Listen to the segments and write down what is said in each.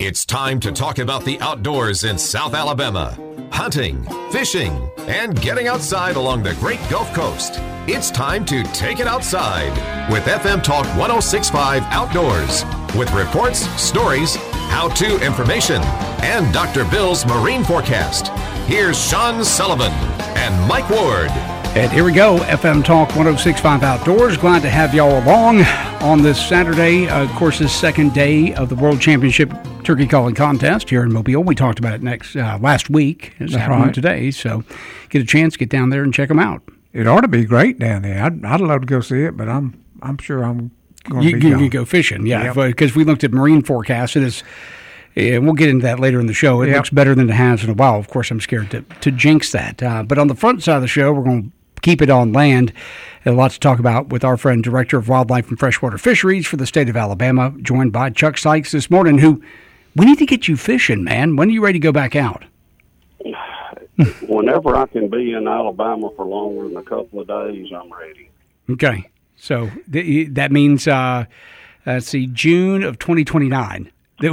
It's time to talk about the outdoors in South Alabama. Hunting, fishing, and getting outside along the Great Gulf Coast. It's time to take it outside with FM Talk 106.5 Outdoors. With reports, stories, how-to information, and Dr. Bill's marine forecast. Here's Sean Sullivan and Mike Ward. And here we go, FM Talk 106.5 Outdoors. Glad to have y'all along on this Saturday. Of course, this second day of the World Championship Turkey Calling Contest here in Mobile. We talked about it last week. It's happening today, so get a chance, get down there and check them out. It ought to be great down there. I'd love to go see it, but I'm sure I'm going to be You go fishing, yeah, because we looked at marine forecasts, and we'll get into that later in the show. It looks better than it has in a while. Of course, I'm scared to jinx that. But on the front side of the show, we're going to keep it on land. A lot to talk about with our friend, Director of Wildlife and Freshwater Fisheries for the state of Alabama, joined by Chuck Sykes this morning, who we need to get you fishing, man. When are you ready to go back out? Whenever I can be in Alabama for longer than a couple of days, I'm ready. Okay. So that means, let's see, June of 2029.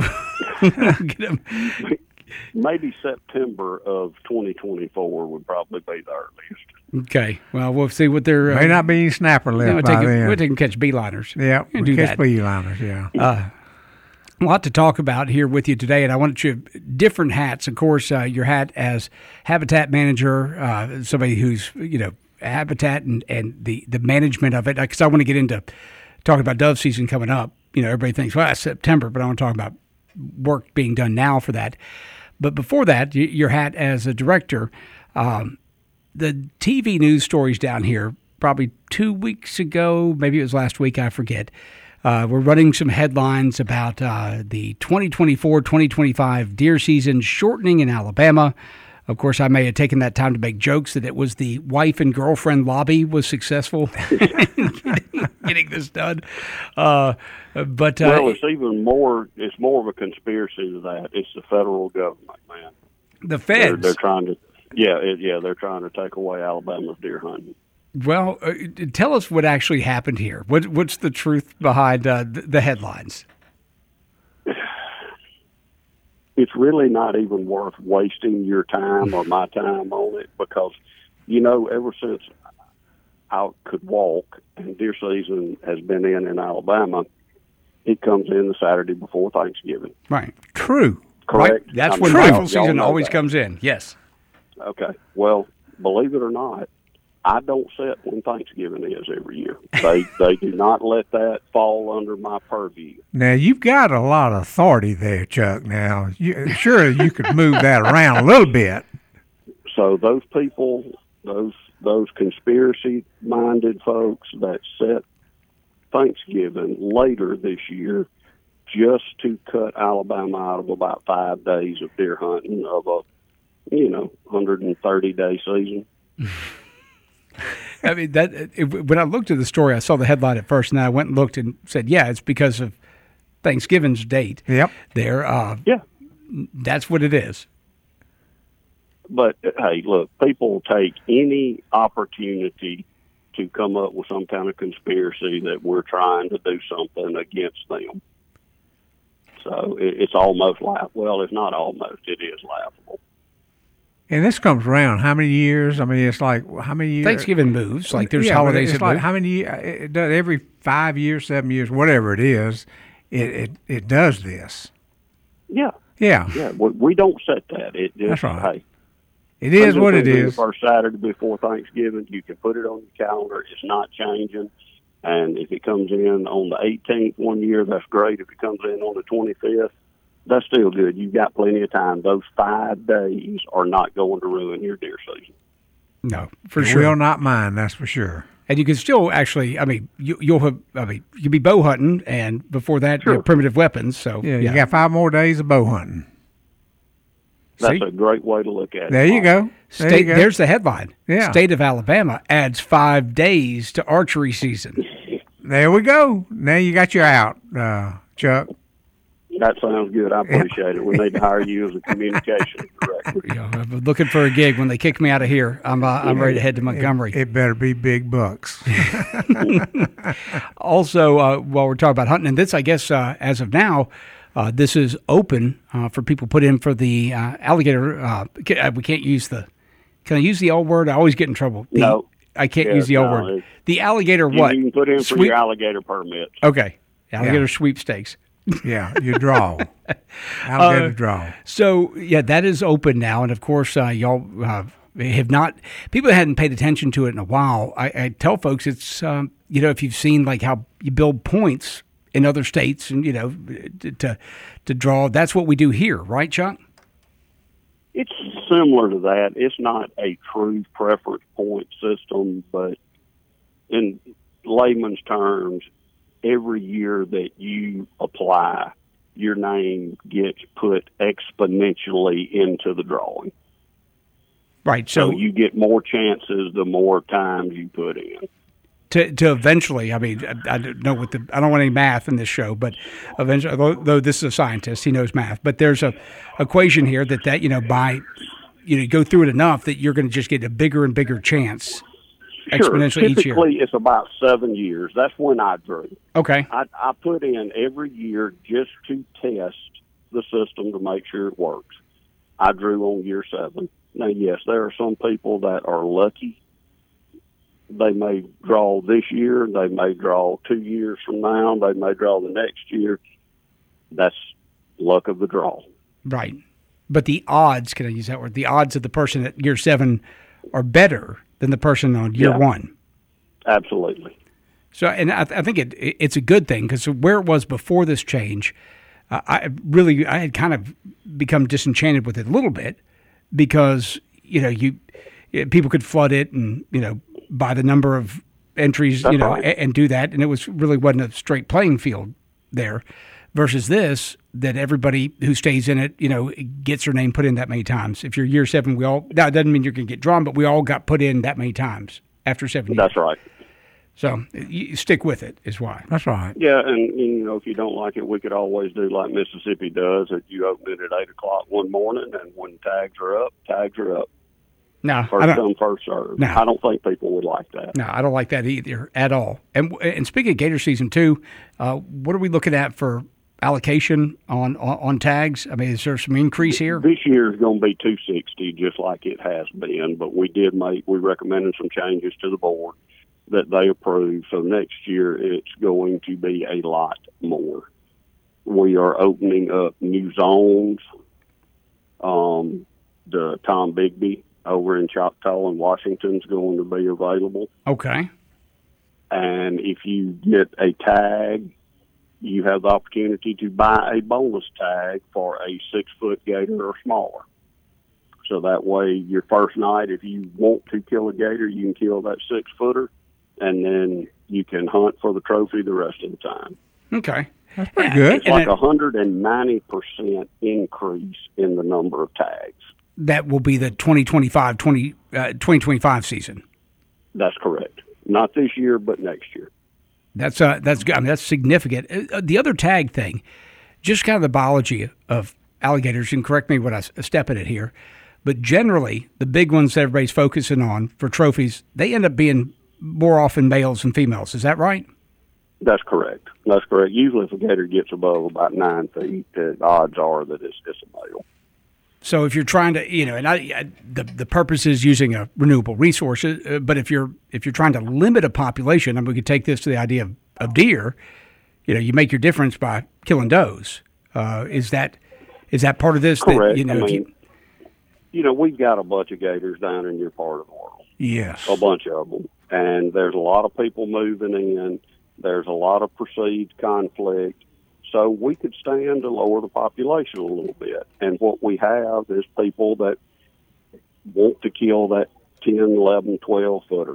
Maybe September of 2024 would probably be the earliest. Okay. Well, we'll see what they're... May not be any snapper left by then. We'll take them catch beeliners. Yeah, we'll catch beeliners, yeah. A lot to talk about here with you today, and I wanted you different hats. Of course, your hat as habitat manager, somebody who's, habitat and the management of it, because I want to get into talking about dove season coming up. Everybody thinks, well, it's September, but I want to talk about work being done now for that. But before that, your hat as a director, the TV news stories down here, probably 2 weeks ago, maybe it was last week, I forget. We're running some headlines about the 2024-2025 deer season shortening in Alabama. Of course, I may have taken that time to make jokes that it was the wife and girlfriend lobby was successful getting this done. But it's even more. It's more of a conspiracy than that. It's the federal government, man. The feds. They're trying to. They're trying to take away Alabama's deer hunting. Well, tell us what actually happened here. What's the truth behind the headlines? It's really not even worth wasting your time or my time on it because, ever since I could walk and deer season has been in Alabama, it comes in the Saturday before Thanksgiving. Right. True. Correct. Right. That's when rifle season always comes in. Yes. Okay. Well, believe it or not, I don't set when Thanksgiving is every year. They do not let that fall under my purview. Now, you've got a lot of authority there, Chuck. Now, surely you could move that around a little bit. So those people, those conspiracy-minded folks that set Thanksgiving later this year just to cut Alabama out of about 5 days of deer hunting of a 130-day season. I mean, when I looked at the story, I saw the headline at first, and I went and looked and said, yeah, it's because of Thanksgiving's date. Yep. There. That's what it is. But, hey, look, people take any opportunity to come up with some kind of conspiracy that we're trying to do something against them. So it's almost laughable. Well, it's not almost. It is laughable. And this comes around how many years? I mean, it's like how many years? Thanksgiving moves. Like there's holidays it's that like move. how many? It does every 5 years, 7 years, whatever it is. It does this. Yeah. We don't set that. It just, that's right. Hey, it is what it is. The first Saturday before Thanksgiving, you can put it on your calendar. It's not changing. And if it comes in on the 18th one year, that's great. If it comes in on the 25th. That's still good. You've got plenty of time. Those 5 days are not going to ruin your deer season. No, for sure. Will not mind, that's for sure. And you can still actually, you'll be bow hunting, and before that, you have primitive weapons. So you got 5 more days of bow hunting. That's a great way to look at it. There you go. There's the headline. Yeah. State of Alabama adds 5 days to archery season. There we go. Now you got your out, Chuck. That sounds good. I appreciate it. We need to hire you as a communications director. I'm looking for a gig. When they kick me out of here, I'm ready to head to Montgomery. It better be big bucks. Also, while we're talking about hunting, and this, I guess, as of now, This is open for people put in for the alligator. We can't use the. Can I use the old word? I always get in trouble. No. I can't use the old word. The alligator what? You can put in for your alligator permits. Okay. Alligator sweepstakes. Yeah, you draw. Alligator draw. So, yeah, that is open now. And, of course, y'all have not – people hadn't paid attention to it in a while. I tell folks it's, if you've seen, like, how you build points in other states and, to draw, that's what we do here, right, Chuck? It's similar to that. It's not a true preference point system, but in layman's terms, every year that you apply, your name gets put exponentially into the drawing. Right. So you get more chances the more times you put in. To eventually, I mean, I don't know I don't want any math in this show, but eventually, though this is a scientist, he knows math. But there's a equation here that by go through it enough that you're going to just get a bigger and bigger chance exponentially each year. Typically, it's about 7 years. That's when I drew. Okay. I put in every year just to test the system to make sure it works. I drew on year 7. Now, yes, there are some people that are lucky. They may draw this year. They may draw 2 years from now. They may draw the next year. That's luck of the draw. Right. But the odds, can I use that word? The odds of the person at year 7 are better than the person on year 1. Absolutely. So, and I think it's a good thing because where it was before this change, I had kind of become disenchanted with it a little bit because, people could flood it and, by the number of entries, right. and do that. And it wasn't a straight playing field there versus this, that everybody who stays in it, gets their name put in that many times. If you're year 7, now it doesn't mean you're going to get drawn, but we all got put in that many times after 7 years. That's right. So you stick with it is why. That's right. Yeah. And if you don't like it, we could always do like Mississippi does, that you open it at 8:00 one morning, and when tags are up. No, first come, first served. No. I don't think people would like that. No, I don't like that either at all. And speaking of Gator season 2, what are we looking at for allocation on tags? I mean, is there some increase here? This year is going to be 260, just like it has been. But we recommended some changes to the board that they approved. So next year it's going to be a lot more. We are opening up new zones. The Tom Bigby over in Choctaw and Washington is going to be available. Okay. And if you get a tag, you have the opportunity to buy a bonus tag for a 6-foot gator or smaller. So that way, your first night, if you want to kill a gator, you can kill that 6-footer, and then you can hunt for the trophy the rest of the time. Okay. That's pretty good. It's like 190% increase in the number of tags. That will be the 2025 season. That's correct. Not this year, but next year. That's good. I mean, that's significant. The other tag thing, just kind of the biology of alligators, and correct me when I step in it here, but generally the big ones that everybody's focusing on for trophies, they end up being more often males than females. Is that right? That's correct. Usually if a gator gets above about 9 feet, the odds are that it's a male. So if you're trying to, and the purpose is using a renewable resource, but if you're trying to limit a population, we could take this to the idea of deer. You make your difference by killing does. Is that part of this? Correct. That, we've got a bunch of gators down in your part of the world. Yes, a bunch of them, and there's a lot of people moving in. There's a lot of perceived conflict. So we could stand to lower the population a little bit. And what we have is people that want to kill that 10, 11, 12-footer.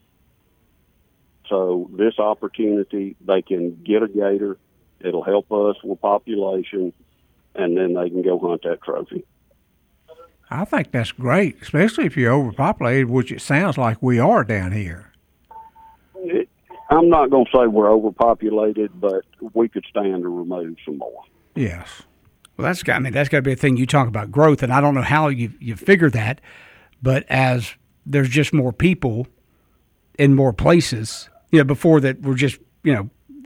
So this opportunity, they can get a gator. It'll help us with population, and then they can go hunt that trophy. I think that's great, especially if you're overpopulated, which it sounds like we are down here. I'm not going to say we're overpopulated, but we could stand to remove some more. Yes. Well, that's got to be a thing. You talk about growth, and I don't know how you figure that, but as there's just more people in more places, before that we're just,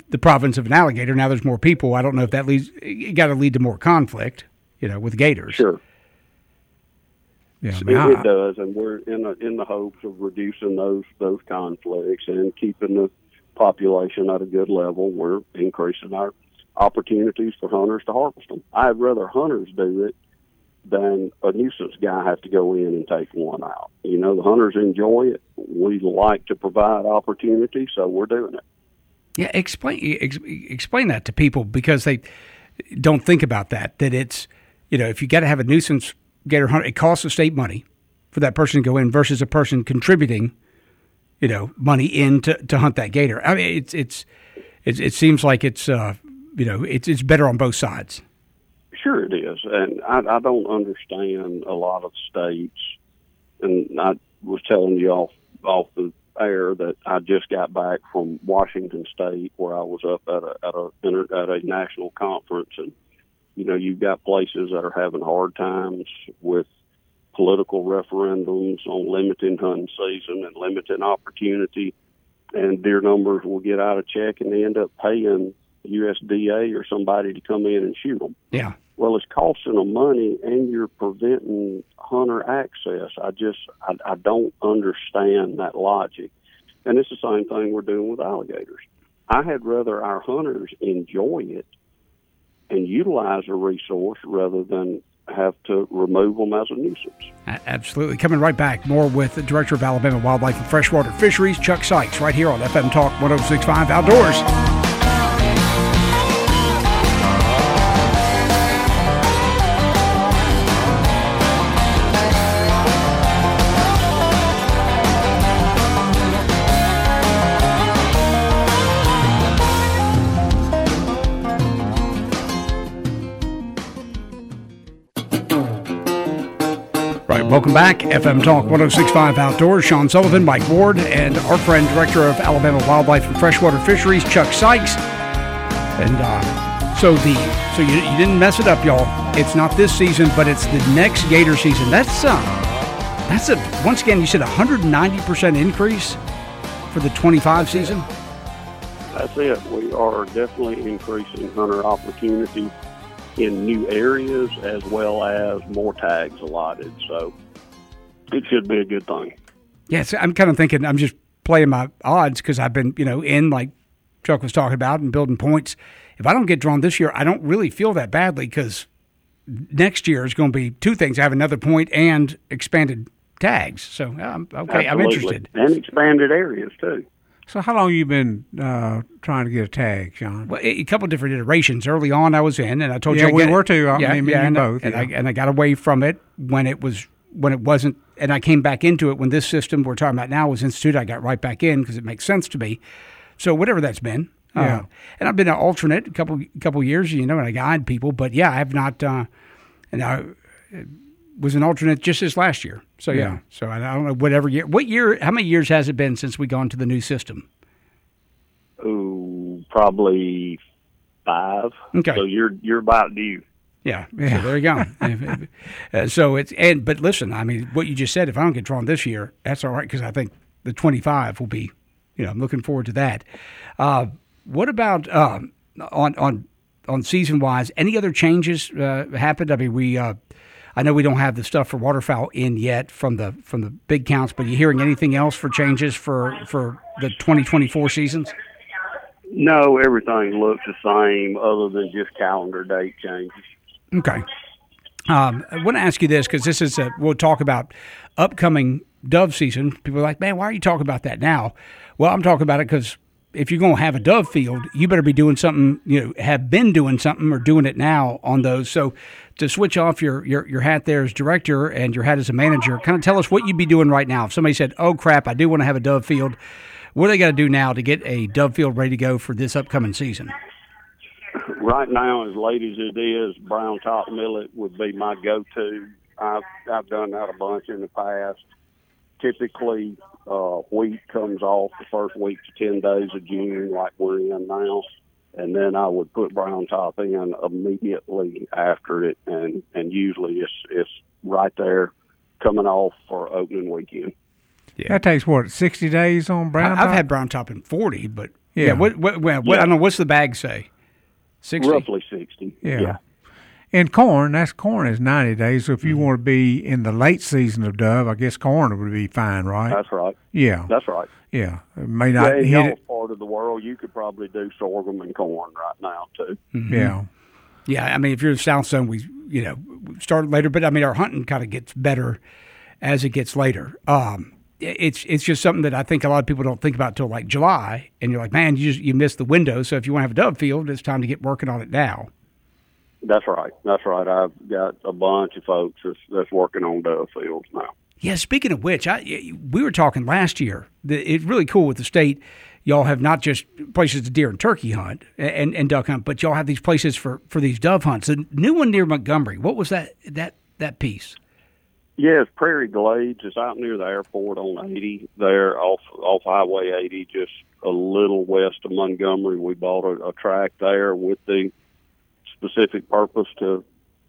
the province of an alligator. Now there's more people. I don't know if that leads. It got to lead to more conflict, with gators. Sure. Yeah, It does, and we're in the hopes of reducing those conflicts and keeping the population at a good level. We're increasing our opportunities for hunters to harvest them. I'd rather hunters do it than a nuisance guy have to go in and take one out. The hunters enjoy it. We like to provide opportunity, so we're doing it. Yeah, explain that to people, because they don't think about that it's, if you got to have a nuisance gator hunt, it costs the state money for that person to go in versus a person contributing, money in to hunt that gator. I mean, it seems like it's it's better on both sides. Sure it is, and I don't understand a lot of states. And I was telling you off the air that I just got back from Washington State, where I was up at a national conference, and you've got places that are having hard times with political referendums on limiting hunting season and limiting opportunity, and deer numbers will get out of check, and they end up paying USDA or somebody to come in and shoot them. Yeah. Well, it's costing them money, and you're preventing hunter access. I don't understand that logic. And it's the same thing we're doing with alligators. I had rather our hunters enjoy it and utilize a resource rather than have to remove them as a nuisance. Absolutely. Coming right back, more with the Director of Alabama Wildlife and Freshwater Fisheries, Chuck Sykes, right here on FM Talk 106.5 Outdoors. Welcome back. FM Talk 106.5 Outdoors. Sean Sullivan, Mike Ward, and our friend, Director of Alabama Wildlife and Freshwater Fisheries, Chuck Sykes. And so you didn't mess it up, y'all. It's not this season, but it's the next gator season. That's once again, you said 190% increase for the 25 season? That's it. We are definitely increasing hunter opportunity in new areas, as well as more tags allotted. So it should be a good thing. Yes, I'm kind of thinking, I'm just playing my odds because I've been, in like Chuck was talking about and building points. If I don't get drawn this year, I don't really feel that badly because next year is going to be two things. I have another point and expanded tags. So, okay, Absolutely. I'm interested. And expanded areas, too. So how long have you been trying to get a tag, Sean? Well, a couple of different iterations. Early on, I was in, and I told you, we were too. Both. And I got away from it when it wasn't, and I came back into it when this system we're talking about now was instituted. I got right back in because it makes sense to me. So whatever that's been, and I've been an alternate a couple years, and I guide people, but I have not, and I was an alternate just this last year. So so I don't know what year, how many years has it been since we gone to the new system? Oh, probably 5. Okay. So you're about due. Yeah. So there you go. But listen, I mean, what you just said, if I don't get drawn this year, that's all right, because I think the 25 will be, I'm looking forward to that. What about on season wise? Any other changes happened? I mean, I know we don't have the stuff for waterfowl in yet from the big counts, but are you hearing anything else for changes for the 2024 seasons? No, everything looks the same other than just calendar date changes. Okay. I want to ask you this because this is we'll talk about upcoming dove season. People are like, man, why are you talking about that now? Well, I'm talking about it because if you're going to have a dove field, you better be doing something, have been doing something or doing it now on those. So to switch off your hat there as director and your hat as a manager, kind of tell us what you'd be doing right now. If somebody said, oh, crap, I do want to have a dove field, what do they got to do now to get a dove field ready to go for this upcoming season? Right now, as late as it is, brown top millet would be my go-to. I've done that a bunch in the past. Typically, wheat comes off the first week to 10 days of June, like we're in now, and then I would put brown top in immediately after it, and usually it's right there coming off for opening weekend. Yeah. That takes, 60 days on brown top? I've had brown top in 40, but... Yeah. I don't know. What's the bag say? 60? Roughly 60. Yeah. And corn is 90 days. So if you want to be in the late season of dove, I guess corn would be fine, right? That's right. Yeah. That's right. Yeah. It may not in hit y'all's it. part of the world, you could probably do sorghum and corn right now, too. Mm-hmm. Yeah. Yeah, I mean, if you're in the South Zone, we started later, but I mean, our hunting kind of gets better as it gets later. It's just something that I think a lot of people don't think about until like July, and you're like, man, you missed the window. So if you want to have a dove field, it's time to get working on it now. That's right. I've got a bunch of folks that's working on dove fields now. Yeah, speaking of which, we were talking last year. It's really cool with the state. Y'all have not just places to deer and turkey hunt and duck hunt, but y'all have these places for these dove hunts. The new one near Montgomery, what was that piece? Yeah, it's Prairie Glades. It's out near the airport on 80 there off Highway 80, just a little west of Montgomery. We bought a tract there with the specific purpose to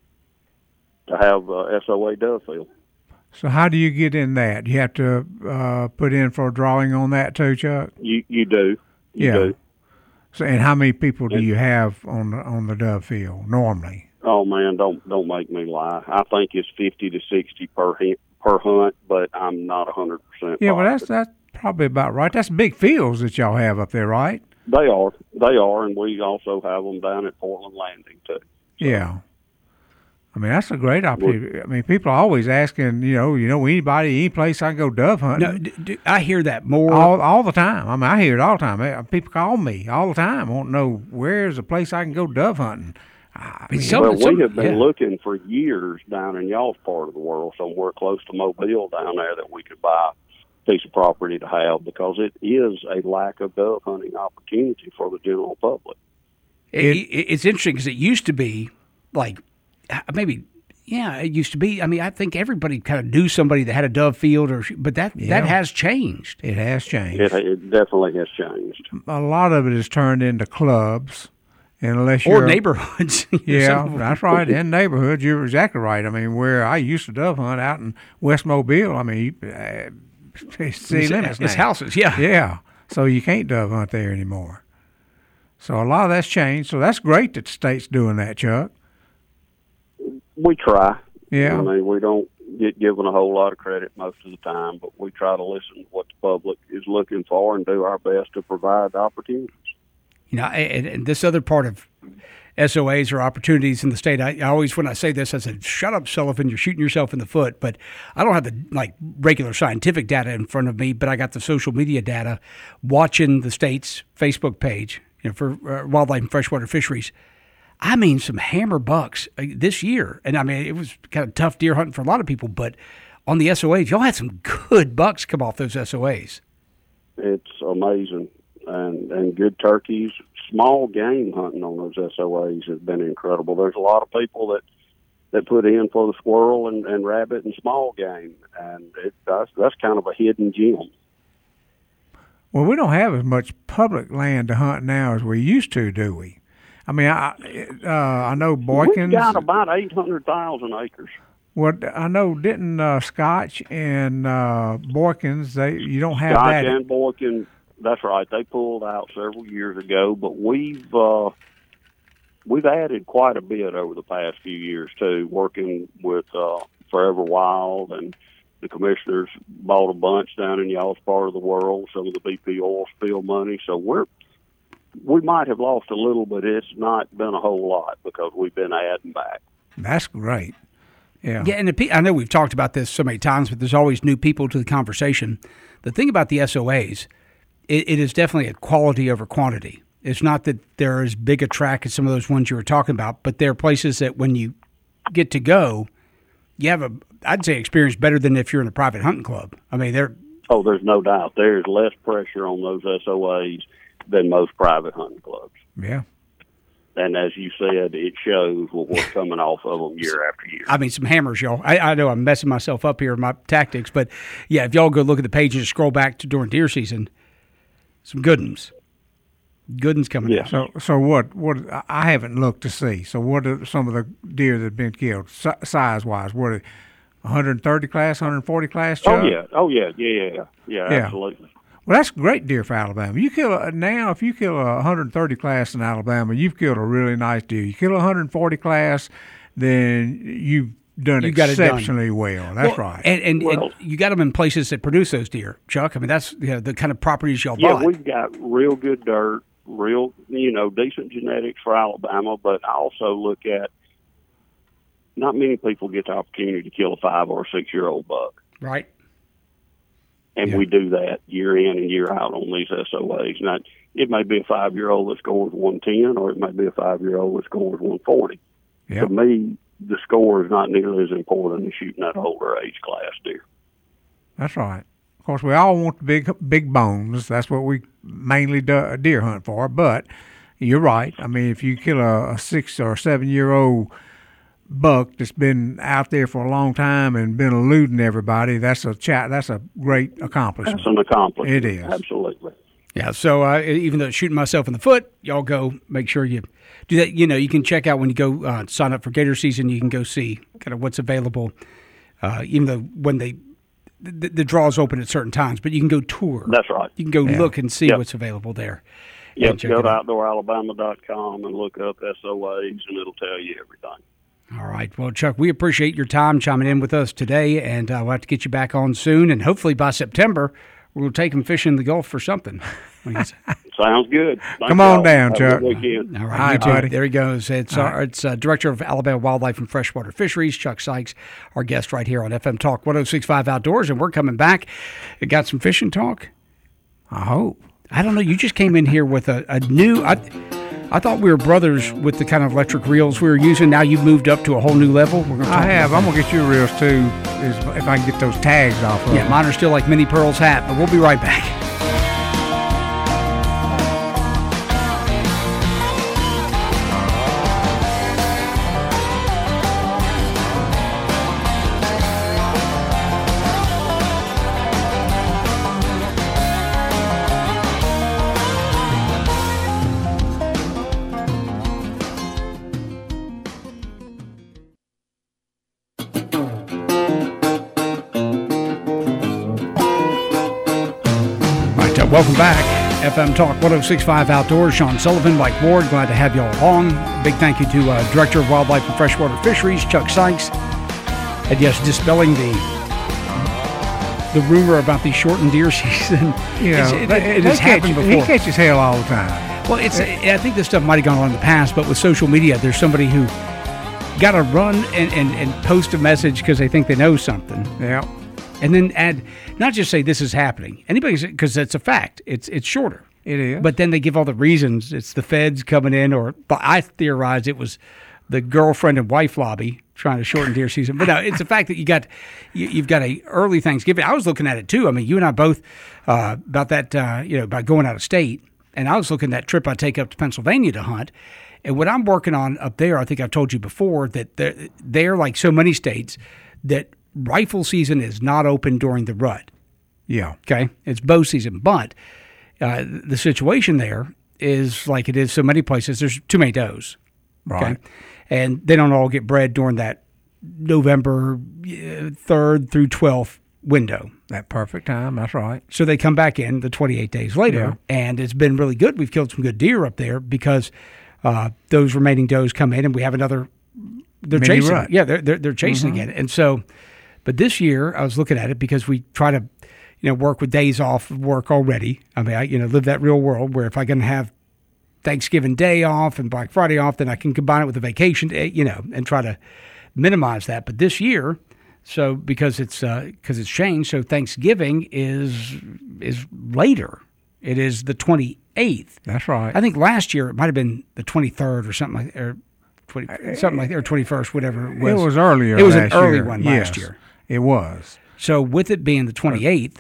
have a SOA dove field. So how do you get in that? You have to put in for a drawing on that too, Chuck? You do. You do. So, and how many people do you have on the dove field normally? Oh man, don't make me lie. I think it's 50 to 60 per hunt, but I'm not 100%. Yeah, well that's probably about right. That's big fields that y'all have up there, right? They are, and we also have them down at Portland Landing too. So. Yeah. I mean, that's a great opportunity. I mean, people are always asking, anybody, any place I can go dove hunting. No, I hear that more. All the time. I mean, I hear it all the time. People call me all the time, want to know where's a place I can go dove hunting. We have been looking for years down in y'all's part of the world, somewhere close to Mobile down there, that we could buy a piece of property to have, because it is a lack of dove hunting opportunity for the general public. It's interesting because it used to be like, it used to be. I mean, I think everybody kind of knew somebody that had a dove field, but that has changed. It has changed. It definitely has changed. A lot of it is turned into clubs, and unless you're neighborhoods. Yeah, that's right. In neighborhoods, you're exactly right. I mean, where I used to dove hunt out in West Mobile, I mean, it's houses. Yeah, yeah. So you can't dove hunt there anymore. So a lot of that's changed. So that's great that the state's doing that, Chuck. We try. Yeah. I mean, we don't get given a whole lot of credit most of the time, but we try to listen to what the public is looking for and do our best to provide opportunities. And this other part of SOAs or opportunities in the state, I always, when I say this, I said, shut up, Sullivan, you're shooting yourself in the foot. But I don't have the regular scientific data in front of me, but I got the social media data watching the state's Facebook page for wildlife and freshwater fisheries. I mean, some hammer bucks this year. And I mean, it was kind of tough deer hunting for a lot of people, but on the SOAs, y'all had some good bucks come off those SOAs. It's amazing. And good turkeys. Small game hunting on those SOAs has been incredible. There's a lot of people that put in for the squirrel and rabbit and small game, and that's kind of a hidden gem. Well, we don't have as much public land to hunt now as we used to, do we? I mean, I know Boykins. We've got about 800,000 acres. Well, I know, didn't Scotch and Boykins, you don't have Scotch that. Scotch and Boykins, that's right. They pulled out several years ago, but we've added quite a bit over the past few years, too, working with Forever Wild, and the commissioners bought a bunch down in y'all's part of the world, some of the BP oil spill money. So we might have lost a little, but it's not been a whole lot because we've been adding back. That's great. Yeah. Yeah, and I know we've talked about this so many times, but there's always new people to the conversation. The thing about the SOAs, it is definitely a quality over quantity. It's not that they're as big a track as some of those ones you were talking about, but they're places that when you get to go, you have I'd say experience better than if you're in a private hunting club. I mean, there's no doubt. There's less pressure on those SOAs than most private hunting clubs. Yeah. And as you said, it shows what we're coming off of them year after year. I mean, some hammers, y'all. I know I'm messing myself up here in my tactics, but yeah, if y'all go look at the page and just scroll back to during deer season, some good ones. Good ones coming out. So what? I haven't looked to see. So what are some of the deer that have been killed size-wise? What are 130 class, 140 class? Chuck? Oh yeah, absolutely. Well, that's great deer for Alabama. You kill now if you kill a 130 class in Alabama, you've killed a really nice deer. You kill a 140 class, then you've done exceptionally well. That's right. And you got them in places that produce those deer, Chuck. I mean, that's the kind of properties y'all Yeah, bought. we've got real good dirt, real decent genetics for Alabama. But I also look at not many people get the opportunity to kill a 5 or 6 year old buck. Right. And we do that year in and year out on these SOAs. Now, it may be a 5-year-old that scores 110, or it may be a 5-year-old that scores 140. Yep. To me, the score is not nearly as important as shooting that older age class deer. That's right. Of course, we all want the big bones. That's what we mainly deer hunt for. But you're right. I mean, if you kill a 6 or 7 year old buck that's been out there for a long time and been eluding everybody, that's a great accomplishment. That's an accomplishment. It is. Absolutely. Yeah, so even though it's shooting myself in the foot, y'all go make sure you do that. You can check out when you go sign up for gator season, you can go see kind of what's available, even though when the draws open at certain times, but you can go tour. That's right. You can go look and see what's available there. Yep, go to OutdoorAlabama.com and look up SOAs, and it'll tell you everything. All right. Well, Chuck, we appreciate your time chiming in with us today, and we'll have to get you back on soon. And hopefully by September, we'll take them fishing the Gulf for something. Sounds good. Come on down, Chuck. All right, buddy. There he goes. It's Director of Alabama Wildlife and Freshwater Fisheries, Chuck Sykes, our guest right here on FM Talk 106.5 Outdoors, and we're coming back. You got some fishing talk? I hope. I don't know. You just came in here with a new... I thought we were brothers with the kind of electric reels we were using. Now you've moved up to a whole new level. I have. I'm going to get you reels, too, if I can get those tags off of them. Mine are still like Minnie Pearl's hat, but we'll be right back. Welcome back. FM Talk 106.5 Outdoors. Sean Sullivan, Mike Ward, glad to have you all along. Big thank you to Director of Wildlife and Freshwater Fisheries, Chuck Sykes. And yes, dispelling the rumor about the shortened deer season. It has happened before. He catches hell all the time. Well, I think this stuff might have gone on in the past, but with social media, there's somebody who got to run and post a message because they think they know something. Yeah. And then add, not just say this is happening. Because it's a fact. It's shorter. It is. But then they give all the reasons. It's the feds coming in, or I theorized it was the girlfriend and wife lobby trying to shorten deer season. But no, it's the fact that you've got a early Thanksgiving. I was looking at it too. I mean, you and I both about that. About going out of state, and I was looking at that trip I take up to Pennsylvania to hunt. And what I'm working on up there, I think I've told you before that they're like so many states that rifle season is not open during the rut. Yeah. Okay. It's bow season. But the situation there is like it is so many places. There's too many does. Right. Okay? And they don't all get bred during that November 3rd through 12th window. That perfect time. That's right. So they come back in the 28 days later. Yeah. And it's been really good. We've killed some good deer up there because those remaining does come in and we have another. They're Mini chasing. rut. Yeah, they're chasing again. And so... But this year, I was looking at it because we try to, work with days off of work already. I mean, I live that real world where if I can have Thanksgiving Day off and Black Friday off, then I can combine it with a vacation day, and try to minimize that. But this year, so because it's changed, so Thanksgiving is later. It is the 28th. That's right. I think last year it might have been the 23rd or something like, or 20, something like that, or 21st, whatever it was. It was earlier. It was an early one last year. It was. So with it being the 28th,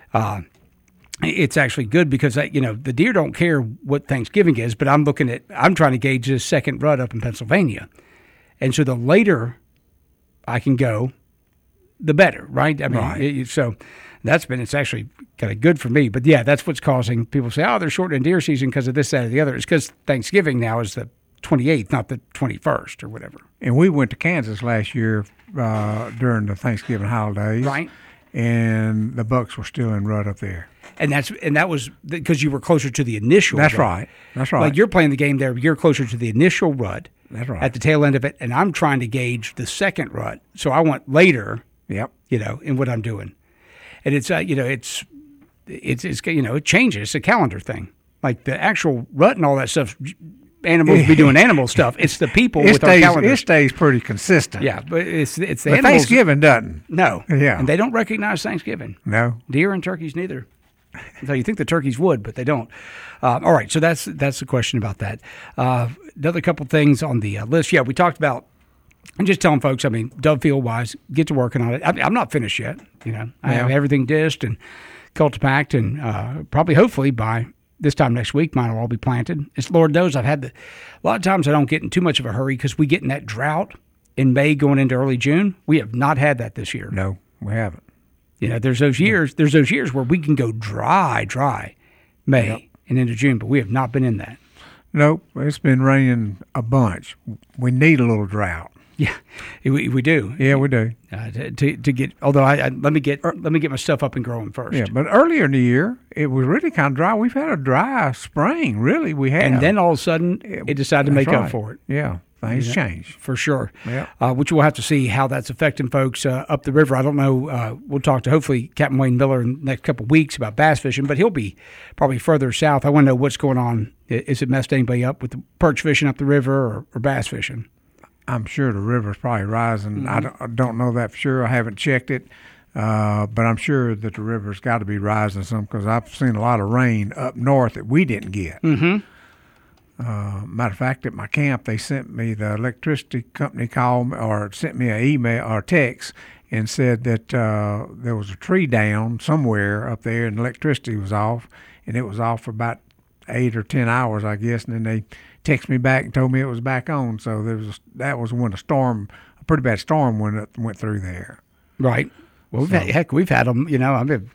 it's actually good because the deer don't care what Thanksgiving is, but I'm trying to gauge this second rut up in Pennsylvania, and so the later I can go, the better, right? I mean, right. So it's actually kind of good for me. But yeah, that's what's causing people to say, oh, they're shortening deer season because of this, that, or the other. It's because Thanksgiving now is the 28th, not the 21st or whatever. And we went to Kansas last year during the Thanksgiving holidays. Right. And the bucks were still in rut up there. And that was because you were closer to the initial. That's rut. right. That's right. Like you're playing the game there, you're closer to the initial rut. That's right. At the tail end of it, and I'm trying to gauge the second rut. So I want later. Yep. In what I'm doing, and it's it changes. It's a calendar thing. Like the actual rut and all that stuff. Animals be doing animal stuff. It's the people with our calendars. It stays pretty consistent. Yeah, but it's the but animals. Thanksgiving doesn't. No. Yeah. And they don't recognize Thanksgiving. No. Deer and turkeys neither. So you think the turkeys would, but they don't. All right, so that's the question about that. Another couple things on the list. Yeah, we talked about, and just telling folks, I mean, Dovefield wise, get to working on it. I'm not finished yet. I have everything dished and cultipacked, and probably, hopefully, by this time next week, mine will all be planted. As Lord knows, a lot of times I don't get in too much of a hurry because we get in that drought in May going into early June. We have not had that this year. No, we haven't. There's those years where we can go dry May and into June, but we have not been in that. Nope, it's been raining a bunch. We need a little drought. Yeah, we do. Yeah, we do. To get, although let me get my stuff up and growing first. Yeah, but earlier in the year, it was really kind of dry. We've had a dry spring, really. We have. And then all of a sudden, it decided to make up for it. Yeah, things change. For sure. Yeah. Which we'll have to see how that's affecting folks up the river. I don't know. We'll talk to, hopefully, Captain Wayne Miller in the next couple of weeks about bass fishing, but he'll be probably further south. I want to know what's going on. Is it messed anybody up with the perch fishing up the river or bass fishing? I'm sure the river's probably rising. Mm-hmm. I don't know that for sure. I haven't checked it, but I'm sure that the river's got to be rising some because I've seen a lot of rain up north that we didn't get. Mm-hmm. Matter of fact, at my camp, they sent me, the electricity company called me or sent me an email or text and said that there was a tree down somewhere up there and electricity was off, and it was off for about 8 or 10 hours, I guess, and then they texted me back and told me it was back on. So that was when a pretty bad storm went through there. Right. Well, we've had them. I've been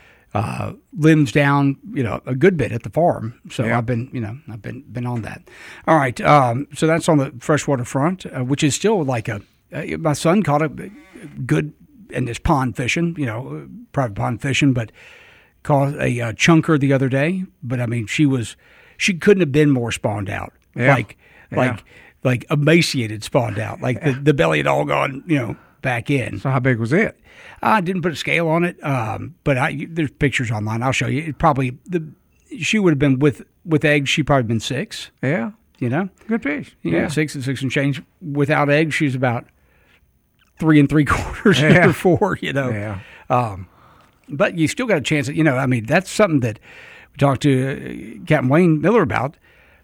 limbs down, a good bit at the farm. So yeah. I've been on that. All right. So that's on the freshwater front, which is still like my son caught a good in this pond fishing, private pond fishing, but caught a chunker the other day. But I mean, she couldn't have been more spawned out. Yeah. Like emaciated spawned out. Like the belly had all gone, back in. So how big was it? I didn't put a scale on it, but there's pictures online. I'll show you. It probably she would have been with eggs. She probably been 6. Yeah, good fish. Yeah, 6 and change. Without eggs, she's about 3 3/4 or 4. Yeah. But you still got a chance. That's something that we talked to Captain Wayne Miller about.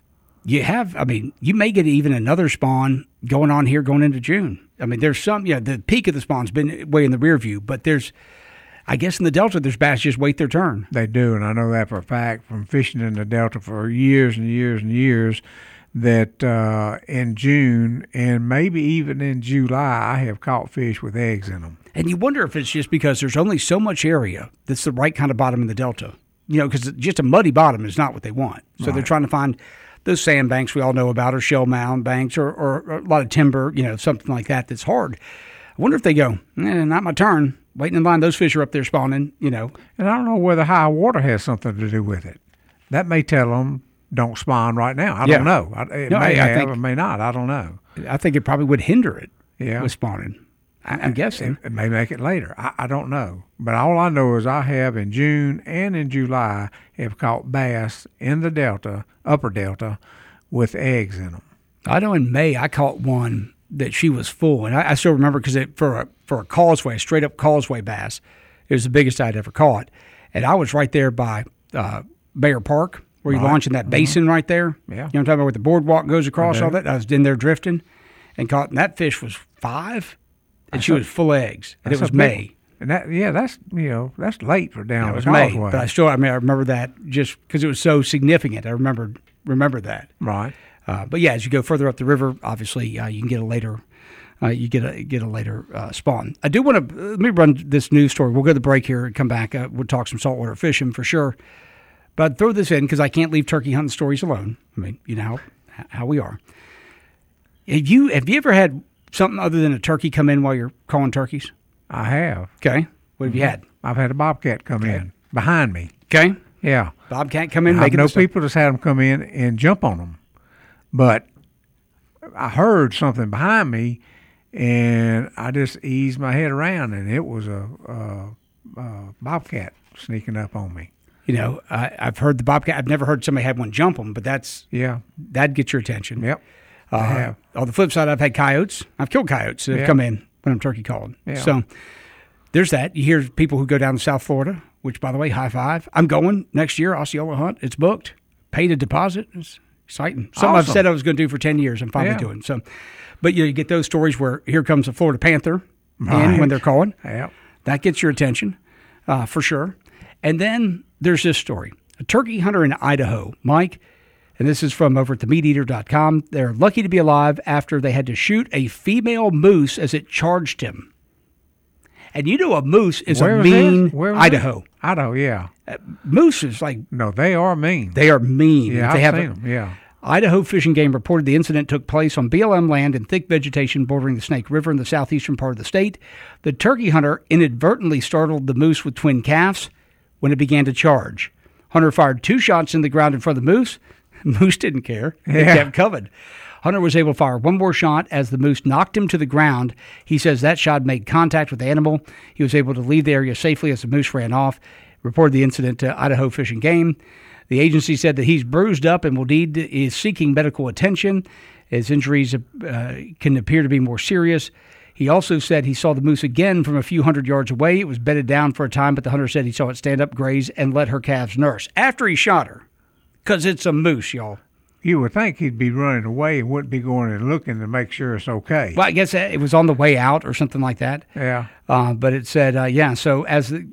You may get even another spawn going on here going into June. I mean, there's some, the peak of the spawn's been way in the rear view, but I guess in the Delta, there's bass just wait their turn. They do, and I know that for a fact from fishing in the Delta for years and years and years, that in June and maybe even in July, I have caught fish with eggs in them. And you wonder if it's just because there's only so much area that's the right kind of bottom in the Delta. Because just a muddy bottom is not what they want. So They're trying to find those sandbanks we all know about, or shell mound banks, or a lot of timber, something like that that's hard. I wonder if they go, not my turn, waiting in line, those fish are up there spawning, And I don't know whether high water has something to do with it. That may tell them don't spawn right now. I don't know. It may not. I don't know. I think it probably would hinder it with spawning. I'm guessing. It may make it later. I don't know. But all I know is I have in June and in July have caught bass in the Delta, upper Delta, with eggs in them. I know in May I caught one that she was full. And I still remember because for a causeway, a straight-up causeway bass, it was the biggest I'd ever caught. And I was right there by Bayer Park where you launch in that basin right there. Yeah. You know what I'm talking about, where the boardwalk goes across all that? I was in there drifting and caught, and that fish was 5. And she was full of eggs, and it was May. And that's late for down the causeway. May, but I remember that just because it was so significant. I remember that. Right. But yeah, as you go further up the river, obviously you can get a later, get a later spawn. I do want to let me run this news story. We'll go to the break here and come back. We'll talk some saltwater fishing for sure. But I'd throw this in because I can't leave turkey hunting stories alone. I mean, you know how we are. Have you ever had something other than a turkey come in while you're calling turkeys? I have. Okay. What have you had? I've had a bobcat come in behind me. Okay. Yeah. Bobcat come in, I make it. know people just had them come in and jump on them. But I heard something behind me, and I just eased my head around, and it was a bobcat sneaking up on me. You know, I've heard the bobcat. I've never heard somebody have one jump them, but that'd get your attention. Yep. I have. On the flip side, I've had coyotes. I've killed coyotes that have come in when I'm turkey calling. Yeah. So there's that. You hear people who go down to South Florida, which, by the way, high five. I'm going next year, Osceola hunt. It's booked. Paid a deposit. It's exciting. Something I've said I was going to do for 10 years. I'm finally doing. So, but you get those stories where here comes a Florida panther in when they're calling. Yep. That gets your attention for sure. And then there's this story. A turkey hunter in Idaho, Mike, and this is from over at themeateater.com. They're lucky to be alive after they had to shoot a female moose as it charged him. And you know a moose is Where a was mean this? Where was Idaho. this? Idaho, yeah. Moose is like, No, they are mean. they are mean. Yeah, They I've have seen them, yeah. Idaho Fish and Game reported the incident took place on BLM land in thick vegetation bordering the Snake River in the southeastern part of the state. The turkey hunter inadvertently startled the moose with twin calves when it began to charge. Hunter fired 2 shots in the ground in front of the moose. Moose didn't care. It kept coming. Hunter was able to fire 1 more shot as the moose knocked him to the ground. He says that shot made contact with the animal. He was able to leave the area safely as the moose ran off. Reported the incident to Idaho Fish and Game. The agency said that he's bruised up and is seeking medical attention. His injuries can appear to be more serious. He also said he saw the moose again from a few hundred yards away. It was bedded down for a time, but the hunter said he saw it stand up, graze, and let her calves nurse after he shot her. Because it's a moose, y'all. You would think he'd be running away and wouldn't be going and looking to make sure it's okay. Well, I guess it was on the way out or something like that. Yeah. But it said, so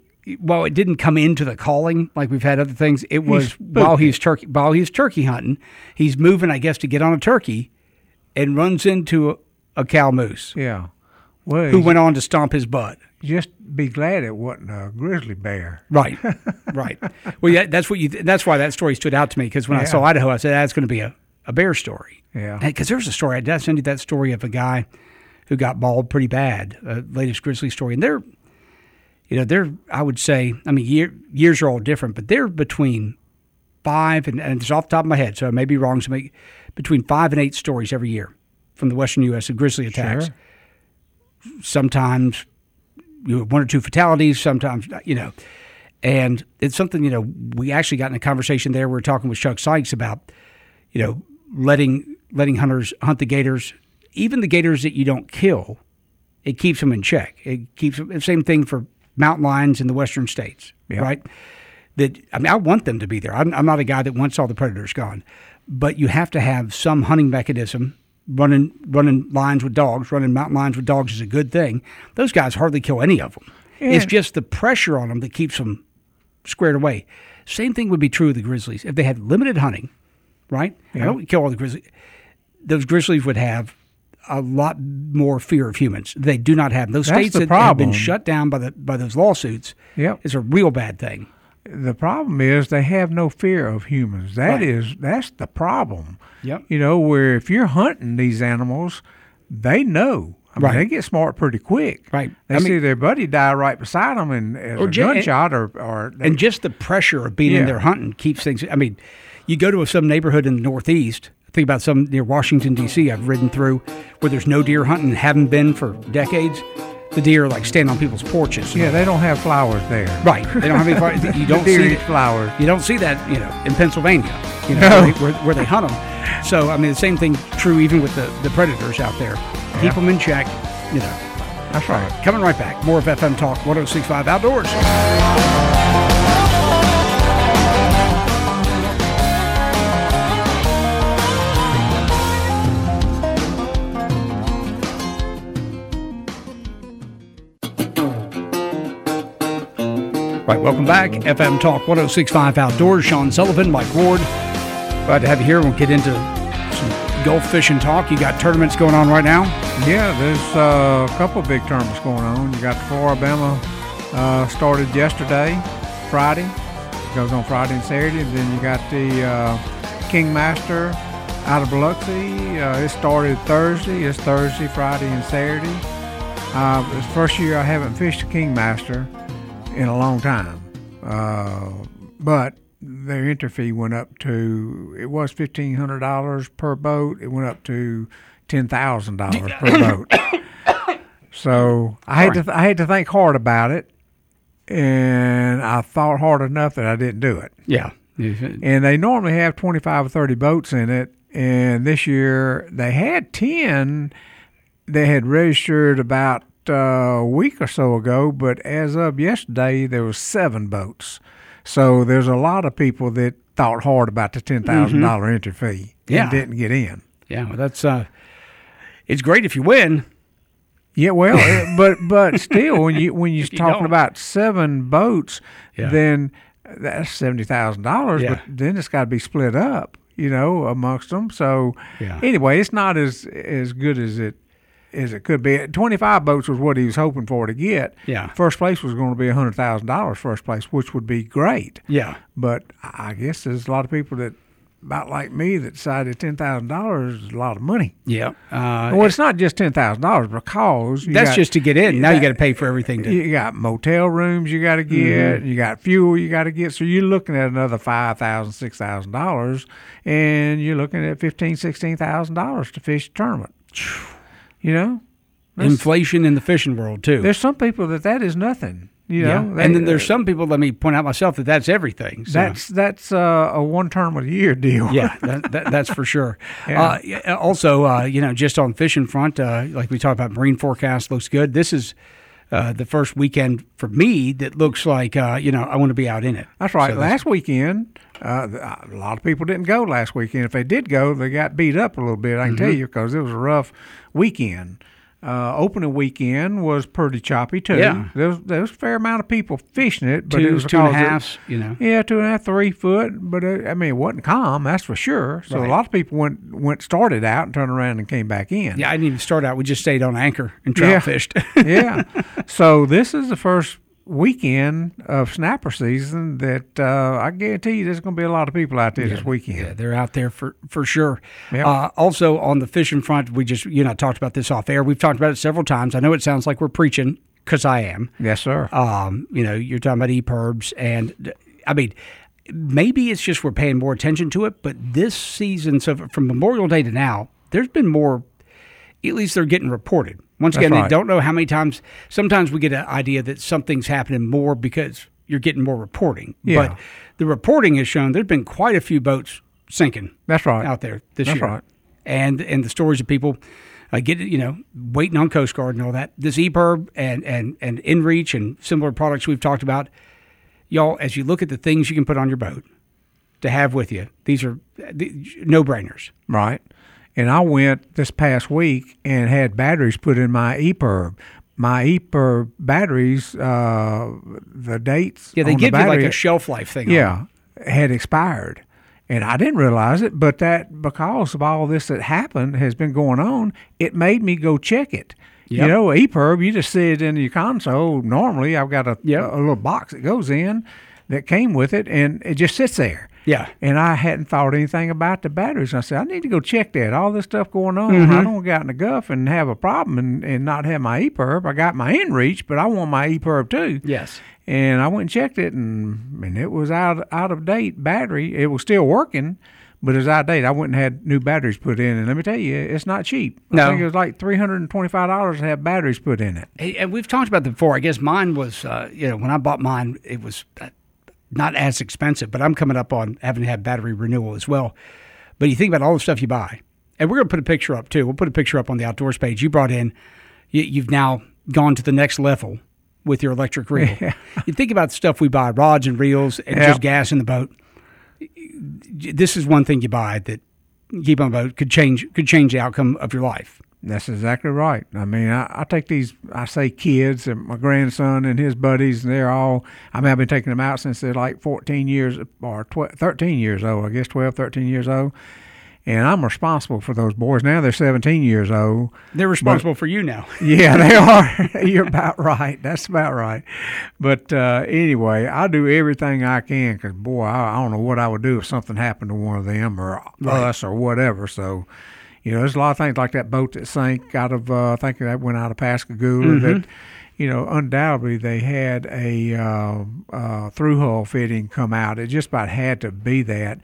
it didn't come into the calling like we've had other things. It was while he's turkey hunting, he's moving, I guess, to get on a turkey and runs into a cow moose. Yeah. Well, who went on to stomp his butt. Just be glad it wasn't a grizzly bear. Right, right. Well, yeah, that's why that story stood out to me, because when I saw Idaho, I said, that's going to be a bear story. Yeah. Because there's a story, I did send you that story of a guy who got mauled pretty bad, latest grizzly story. And they're, I would say, I mean, years are all different, but they're between 5, and it's off the top of my head, so I may be wrong, between 5 and 8 stories every year from the western U.S. of grizzly attacks. Sure. Sometimes 1 or 2 fatalities, sometimes, and it's something, we actually got in a conversation there. We were talking with Chuck Sykes about, letting hunters hunt the gators, even the gators that you don't kill. It keeps them in check. It keeps them, same thing for mountain lions in the western states, right? I want them to be there. I'm not a guy that wants all the predators gone, but you have to have some hunting mechanism. Running lines with dogs, running mountain lines with dogs is a good thing. Those guys hardly kill any of them. Yeah. It's just the pressure on them that keeps them squared away. Same thing would be true of the grizzlies. If they had limited hunting, right? Yeah. I don't kill all the grizzlies. Those grizzlies would have a lot more fear of humans. They do not have. Those states that have been shut down by those lawsuits is a real bad thing. The problem is they have no fear of humans. That's the problem. Yep. Where if you're hunting these animals, they know. I mean, they get smart pretty quick. Right. They see their buddy die right beside them, and as a gunshot, and just the pressure of being in there hunting keeps things. I mean, you go to some neighborhood in the Northeast. Think about some near Washington D.C. I've ridden through where there's no deer hunting, haven't been for decades. The deer stand on people's porches. Yeah, they don't have flowers there. Right. They don't have any flowers. You don't see flowers. You don't see that, in Pennsylvania, where they hunt them. So, I mean, the same thing true even with the predators out there. Yeah. Keep them in check, That's right. Coming right back. More of FM Talk 106.5 Outdoors. Right, welcome back. FM Talk 106.5 Outdoors. Sean Sullivan, Mike Ward. Glad to have you here. We'll get into some Gulf fishing talk. You got tournaments going on right now? Yeah, there's a couple big tournaments going on. You got the Floribama started yesterday, Friday. It goes on Friday and Saturday. And then you got the Kingmaster out of Biloxi. It started Thursday. It's Thursday, Friday, and Saturday. It's the first year I haven't fished a Kingmaster in a long time. but their entry fee went up to, it was $1,500 per boat. It went up to $10,000 per boat. So I had to think hard about it, and I thought hard enough that I didn't do it. Yeah. And they normally have 25 or 30 boats in it, and this year they had 10. They had registered about a week or so ago, but as of yesterday, there was 7 boats. So there's a lot of people that thought hard about the $10,000 entry fee and didn't get in. Yeah, well, that's it's great if you win. Yeah, well, but still, when you're talking about 7 boats, then that's $70,000. Yeah. But then it's got to be split up, amongst them. So anyway, it's not as good as it could be. 25 boats was what he was hoping for to get. Yeah. First place was going to be $100,000 first place, which would be great. Yeah. But I guess there's a lot of people that, about like me, that decided $10,000 is a lot of money. Yeah. Well, it's not just $10,000 because that's just to get in. Now you got to pay for everything. You got motel rooms you got to get. You got fuel you got to get. So you're looking at another $5,000, $6,000, and you're looking at $15,000, $16,000 to fish a tournament. Inflation in the fishing world too. There's some people that is nothing. And then there's some people. Let me point out myself that's everything. So. That's a one tournament a year deal. Yeah, that's for sure. Yeah. Also, just on fishing front, like we talked about, marine forecast looks good. This is the first weekend for me that looks like I want to be out in it. That's right. So last weekend, a lot of people didn't go last weekend. If they did go, they got beat up a little bit. I can tell you, because it was a rough weekend. Opening weekend was pretty choppy too. Yeah. There was a fair amount of people fishing it, but it was 2.5. Yeah, 2.5, 3 foot. But it wasn't calm, that's for sure. So right. A lot of people started out and turned around and came back in. Yeah, I didn't even start out. We just stayed on anchor and trout fished. Yeah. So this is the first weekend of snapper season that I guarantee you there's going to be a lot of people out there this weekend. Yeah, they're out there for sure. Yep. Also on the fishing front, you and I talked about this off air. We've talked about it several times. I know it sounds like we're preaching, because I am. Yes, sir. You're talking about EPIRBs, and I mean, maybe it's just we're paying more attention to it, but this season, so from Memorial Day to now, there's been more, at least they're getting reported. Once again, they don't know how many times. Sometimes we get an idea that something's happening more because you're getting more reporting. Yeah. But the reporting has shown there's been quite a few boats sinking. That's right. Out there this year. That's right. And the stories of people waiting on Coast Guard and all that. This EPIRB and InReach and similar products we've talked about, y'all, as you look at the things you can put on your boat to have with you, these are no-brainers. Right. And I went this past week and had batteries put in my EPIRB. My EPIRB batteries, the dates. Yeah, they on give the battery, you like a shelf life thing. Yeah, had expired. And I didn't realize it, but that because of all this that happened has been going on, it made me go check it. Yep. EPIRB, you just see it in your console. Normally, I've got a little box that goes in that came with it, and it just sits there. Yeah. And I hadn't thought anything about the batteries. I said, I need to go check that. All this stuff going on. I don't want to get out in the Gulf and have a problem and not have my EPIRB. I got my InReach, but I want my EPIRB too. Yes. And I went and checked it, and it was out of date battery. It was still working, but it was out of date. I went and had new batteries put in, and let me tell you, it's not cheap. No. I think it was like $325 to have batteries put in it. Hey, and we've talked about that before. I guess mine was, when I bought mine, it was not as expensive, but I'm coming up on having to have battery renewal as well. But you think about all the stuff you buy, and we're going to put a picture up too. We'll put a picture up on the Outdoors page. You brought in, you've now gone to the next level with your electric reel. Yeah. You think about the stuff we buy, rods and reels and just gas in the boat. This is one thing you buy that keep on the boat could change the outcome of your life. That's exactly right. I mean, I take these, I say kids, and my grandson and his buddies, and they're all, I've been taking them out since they're like 14 years or 13 years old, I guess 12, 13 years old. And I'm responsible for those boys. Now they're 17 years old. They're responsible for you now. Yeah, they are. You're about right. That's about right. But anyway, I do everything I can because, boy, I don't know what I would do if something happened to one of them or us or whatever. So, there's a lot of things like that boat that sank out of, I think that went out of Pascagoula that, undoubtedly they had a through hull fitting come out. It just about had to be that.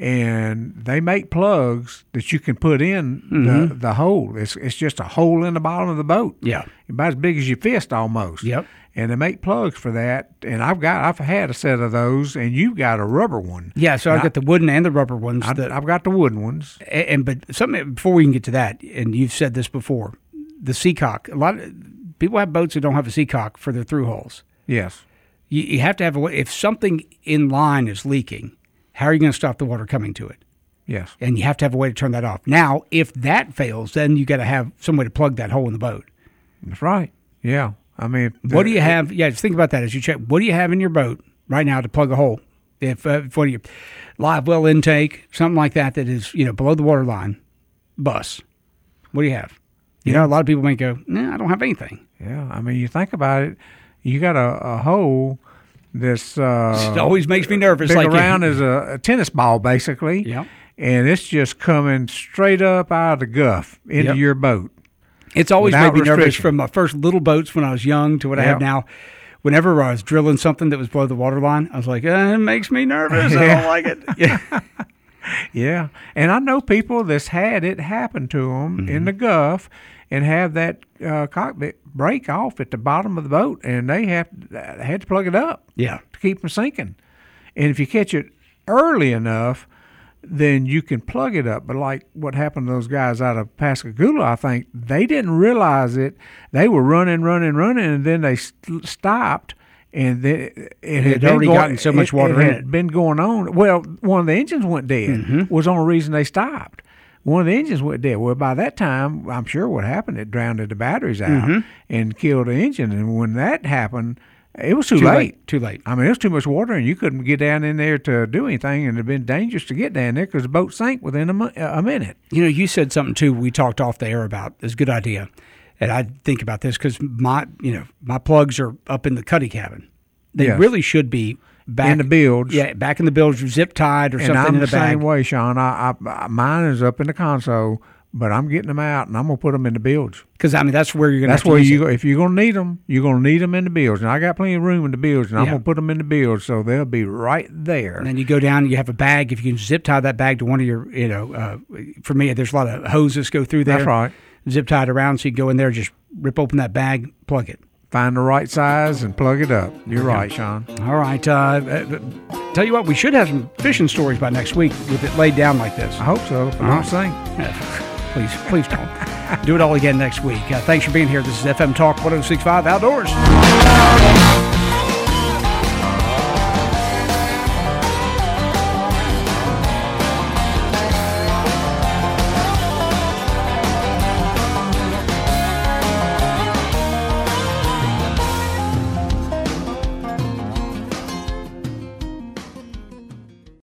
And they make plugs that you can put in the hole. It's just a hole in the bottom of the boat. Yeah. About as big as your fist almost. Yep. And they make plugs for that. And I've had a set of those, and you've got a rubber one. Yeah, so I've got the wooden and the rubber ones. I've got the wooden ones. But something before we can get to that, and you've said this before, the seacock. A lot of people have boats that don't have a seacock for their through hulls. Yes. You have to have a way. If something in line is leaking, how are you going to stop the water coming to it? Yes. And you have to have a way to turn that off. Now, if that fails, then you got to have some way to plug that hole in the boat. That's right. Yeah. I mean, what do you have? Yeah, just think about that as you check. What do you have in your boat right now to plug a hole? If for your live well intake, something like that is below the water line, bus. What do you have? A lot of people may go, I don't have anything. Yeah. I mean, you think about it. You got a hole. This it always makes me nervous. Big around as a tennis ball, basically. Yeah. And it's just coming straight up out of the guff into your boat. It's always made me nervous from my first little boats when I was young to what I have now. Whenever I was drilling something that was below the water line, I was like, it makes me nervous. I don't like it. Yeah. Yeah. And I know people that's had it happen to them in the Gulf and have that cockpit break off at the bottom of the boat, and they had to plug it up to keep from sinking. And if you catch it early enough, then you can plug it up. But like what happened to those guys out of Pascagoula, I think, they didn't realize it. They were running, and then they stopped, and it had already gotten so much water in it. It had been going on. Well, one of the engines went dead. Was the only reason they stopped. One of the engines went dead. Well, by that time, I'm sure what happened, it drowned the batteries out and killed the engine. And when that happened, it was too late. Too late. I mean, it was too much water, and you couldn't get down in there to do anything, and it had been dangerous to get down there because the boat sank within a minute. You said something, too, we talked off the air about. It's a good idea. And I think about this because my plugs are up in the cuddy cabin. They really should be back in the bilge. Yeah, back in the bilge, zip tied or something in the bag. And I'm the same way, Sean. Mine is up in the console, but I'm getting them out, and I'm going to put them in the bilge. Because, that's where you're going to That's where you go. If you're going to need them, you're going to need them in the bilge. And I got plenty of room in the bilge, and I'm going to put them in the bilge, so they'll be right there. And then you go down, and you have a bag. If you can zip tie that bag to one of your, for me, there's a lot of hoses go through there. That's right. Zip tie it around, so you go in there, just rip open that bag, plug it. Find the right size and plug it up. You're right, Sean. All right. Tell you what, we should have some fishing stories by next week with it laid down like this. I hope so. If I don't sing. Please don't. Do it all again next week. Thanks for being here. This is FM Talk 106.5 Outdoors.